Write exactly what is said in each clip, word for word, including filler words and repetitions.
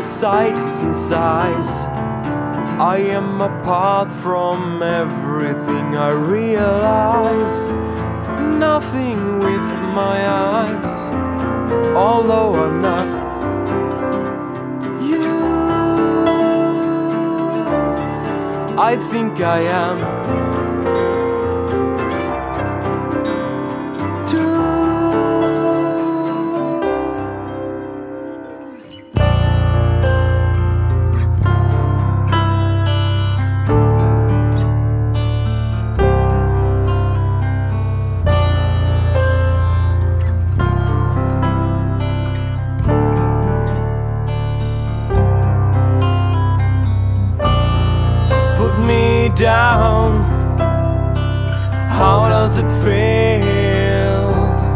sights and sighs. I am apart from everything I realize. Nothing with my eyes, although I'm not you. I think I am too. Me down, how does it feel?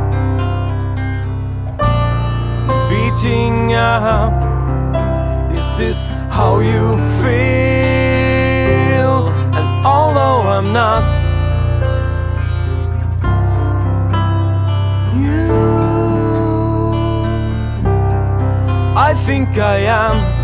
Beating up, is this how you feel? And although I'm not you, I think I am